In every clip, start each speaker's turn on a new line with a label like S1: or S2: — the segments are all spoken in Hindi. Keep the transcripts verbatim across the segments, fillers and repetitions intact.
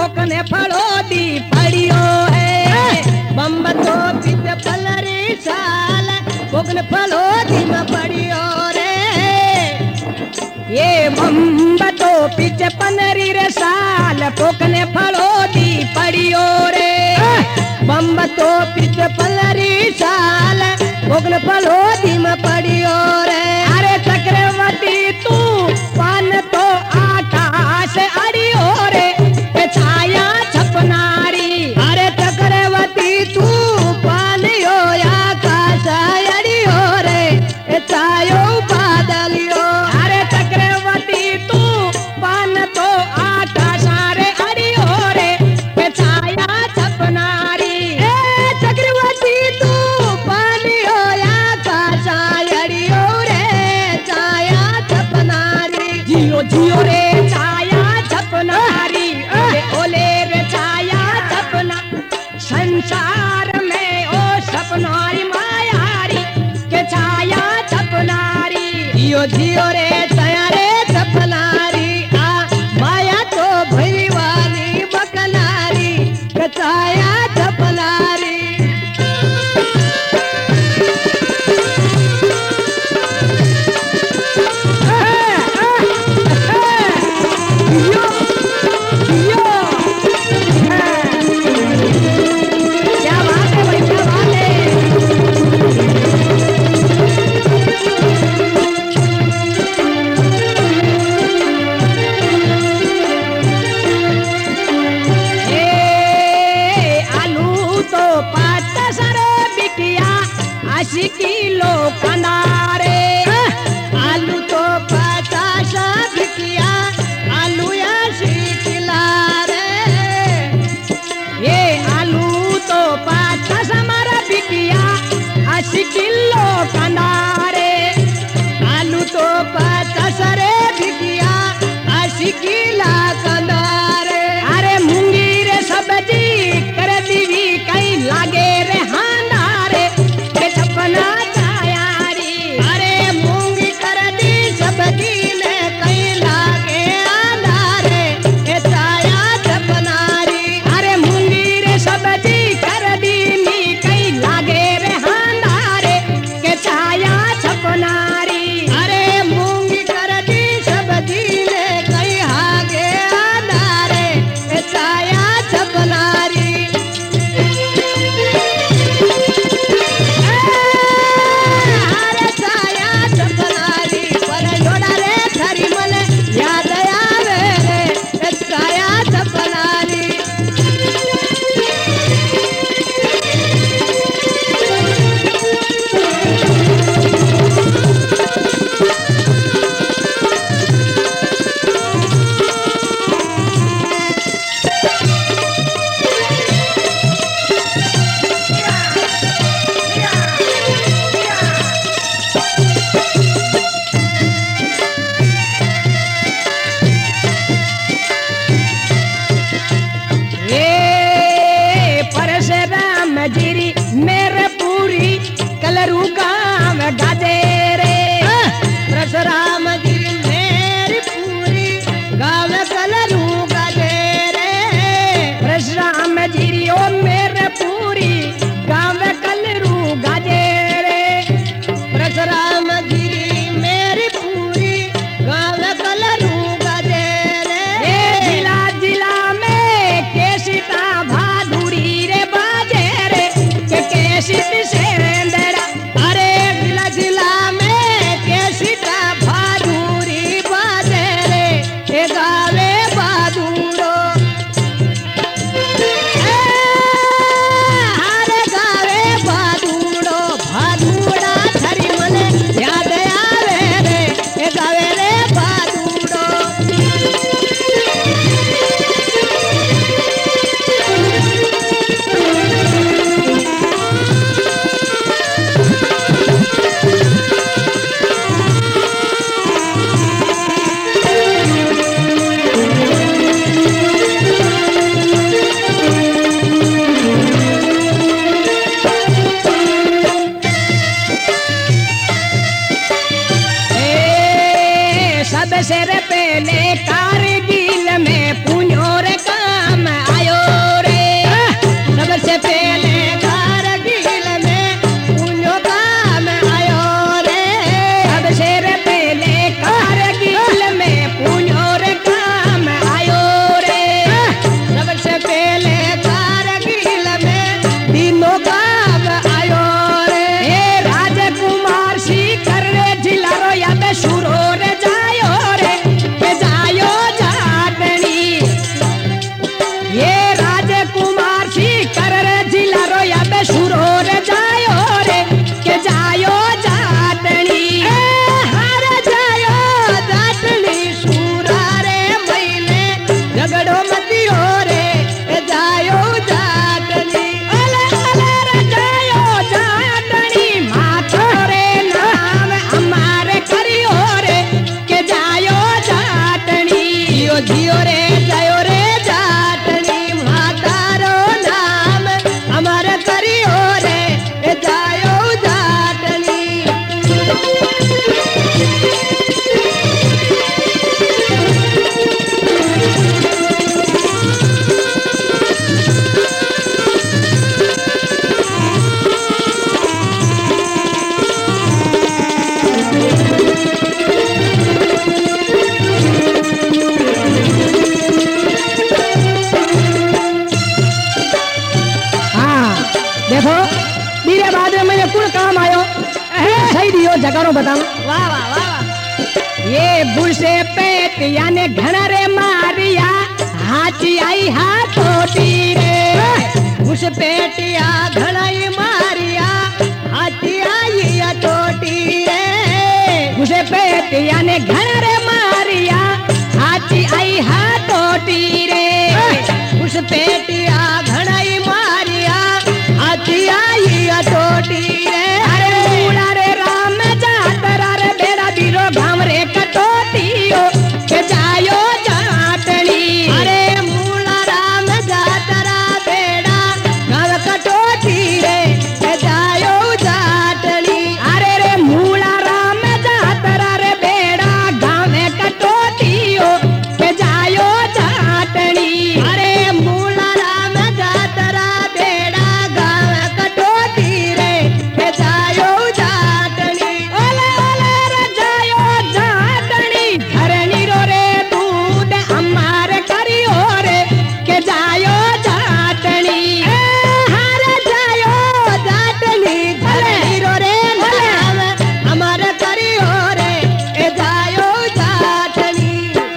S1: पोकने फड़ो दी पड़ियो है बम्ब तो पित पलरी साल पोकने फड़ो दी में पड़ियो रे ये बम्ब तो पित पलरी रे साल पोकने फड़ो दी पड़ियो रे बम्ब तो पित पलरी साल पोकने फड़ो दी में पड़ियो रे अरे चक्रवर्ती तू पान तो आकाश अड़ियो रे छाया छपनारी अरे चक्रवर्ती तू पानियो आकाश अड़ियो रे छायो बादलियो अरे चक्रवर्ती तू पान तो आकाश रे अड़ियो रे छाया छपनारी चक्रवर्ती तू पानियो आकाश अड़ियो रे छाया छपनारी जियो जियो रे छाया छपनारी ओले रे छाया छपना संसार में ओ सपनारी मायारी के छाया छपनारी जियो जियो रे छाया रे छपनारी आ माया तो भरी वाली बकनारी के छाया छपनारी बताई दियो जगारो बताऊं।
S2: वाह वाह वाह वाह।
S1: ये बुरसे पेट याने घना रे मारिया हाथी आई हाथोटी रे। बुरस पेटिया घनाई मारिया हाथी आई हाथोटी रे। बुरस पेट याने घना रे मारिया हाथी आई हाथोटी रे। बुरस पेटिया घनाई मारिया हाथी आई हाथोटी रे। अरे मूला रे राम जातरा रे बेड़ा बीरो घाम रे कटोटियो के जायो जाटनी। अरे मूला राम जातरा बेड़ा घाम कटोटी रे के जायो जाटनी। अरे रे मूला राम जातरा रे बेड़ा घाम कटोटियो के जायो जाटनी। अरे मूला राम जातरा बेड़ा घाम कटोटी रे के जायो जाटनी। ओले ओले रे जायो जाटनी। धरणी रो रे दूध अमार करियो रे के जायो जाटनी। ए हारे जायो जाटनी। धरणी रो रे नाम अमर करियो रे के जायो जाटनी।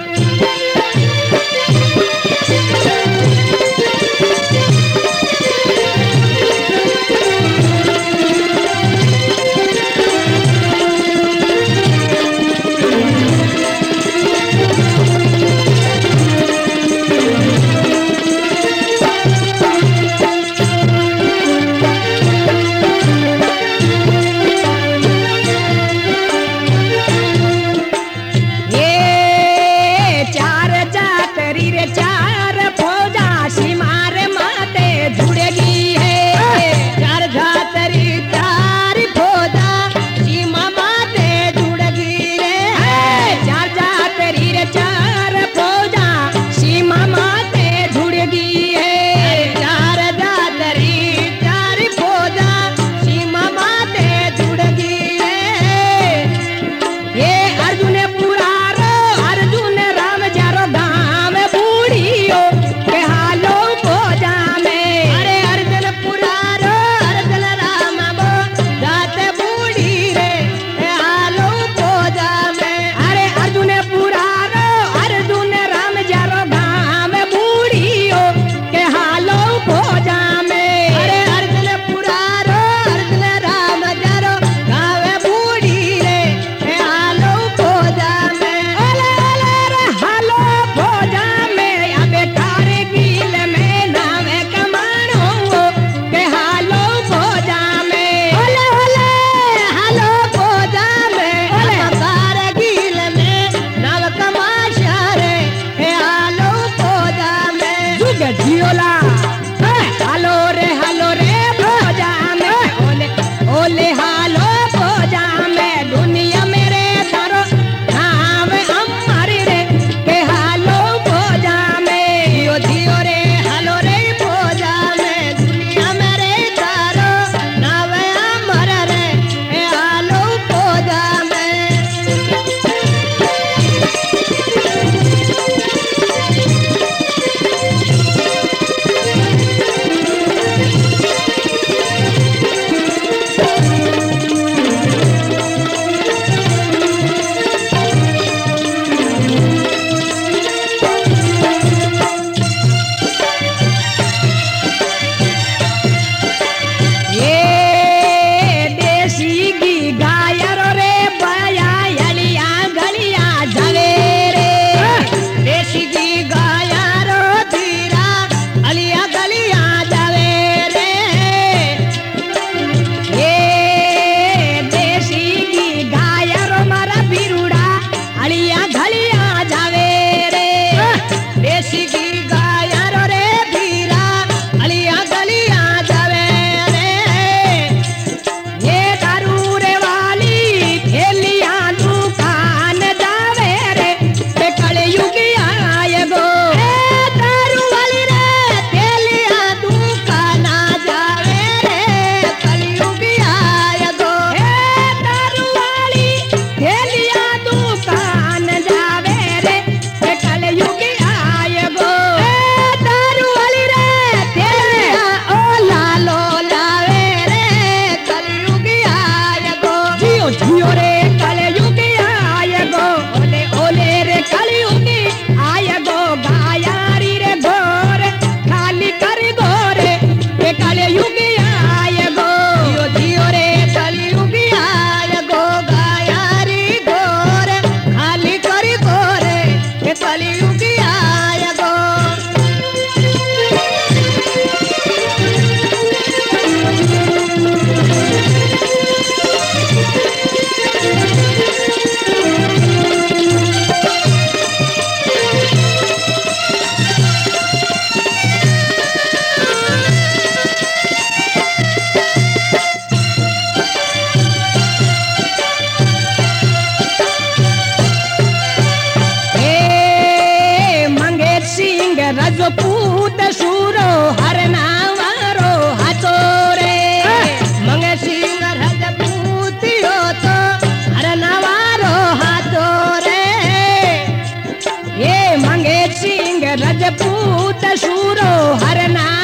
S1: ये चार जातरी रे चार फौजा सीमार माते जुड़ेगी है। चार जातरी चार फौजा सीमा माते जुड़ेगी रे। चार जातरी रे चार फौजा सीमा माते जुड़ेगी है। चार जातरी चार फौजा सीमा माते जुड़ेगी है। ये अर्जुन पुरारो अर्जुन राम जारो गाम बूढ़ियो के हालो भोजा में। अरे अर्जुन पुरारो अर्जुन राम बो जाते बूढ़ी रे के हालो भोजा में। अरे अर्जुन पुरारो अर्जुन राम जारो गाम बूढ़ियो के हालो भोजा में। अरे अर्जुन पुरारो अर्जुन राम जारो गाम बूढ़ी रे के हालो भोजा में। ओले ओले रे हालो भोजा में अबे कारगिल में नावे कमानो के हालो भोजा में। ओले ओले हालो भोजा में ओले कारगिल में नाव कमाशा रे के हालो भोजा में। जुग जियोला हालो रे हालो रे भोजा में। ओले ओले हालो भोजा में दुनिया मेरे तारो नाम अमर रे के हालो भोजा में। यो जियो रे हालो रे भोजा में दुनिया मेरे तारो नाम अमर रे के हालो भोजा में। रजपूत सूरो हर नावारो हाथो रे मंगे सिंह रजपूत हो तो हर नावारो हाथो रे ये मंगे सिंह रजपूत सूरो हर ना